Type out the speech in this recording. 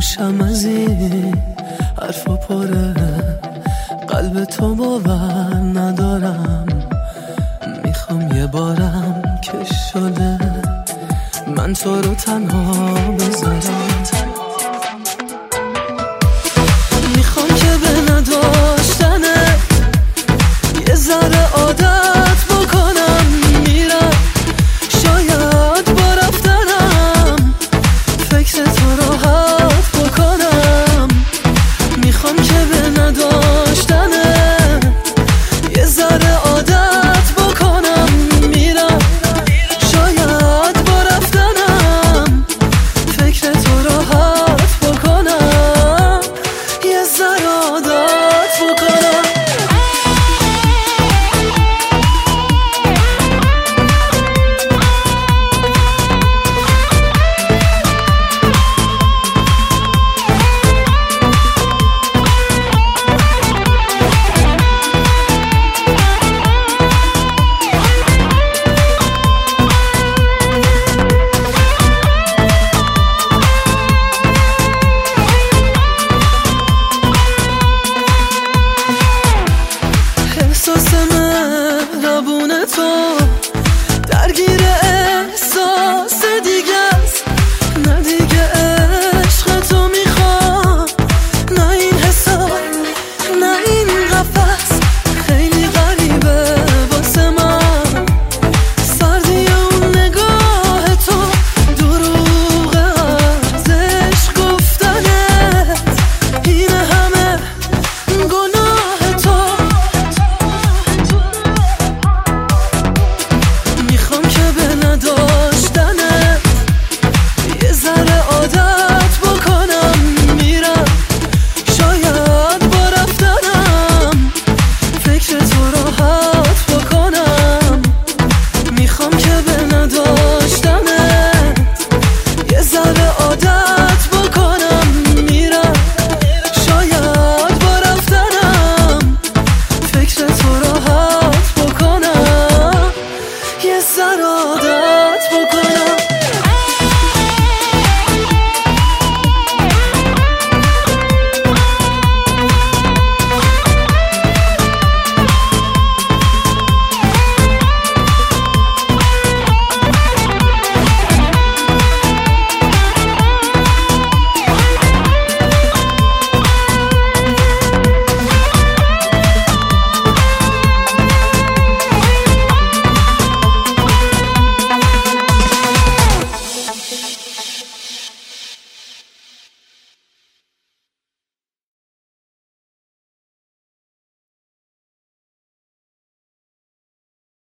گوشم از این حرفا پره، قلب تو باور ندارم. میخوام یه بارم که شده من تو رو تنها بذارم. میخوام که به نداشتنه یه ذره عادت بکنم. میرم شاید با رفتنم فکر تو راحت بکنم. میخوام که به نداشتنه یه ذره عادت بکنم. میرم شاید با رفتنم فکر تو راحت بکنم. یه ذره عادت بکنم. احساس مهربون تو درگیر احساس دیگه است. نه دیگه عشق تو میخوام، نه این حساب، نه این قفس. خیلی غریبه واسه من سردی اون نگاه تو، دروغ از عشق گفتنت. این همه گناه تو. میخوام که به نداشتنت یه ذره عادت بکنم. میرم شاید با رفتنم فکر تو راحت بکنم. میخوام که به نداشتنت یه ذره عادت بکنم. میرم شاید با رفتنم فکر تو راحت بکنم. یه ذره عادت بکنم.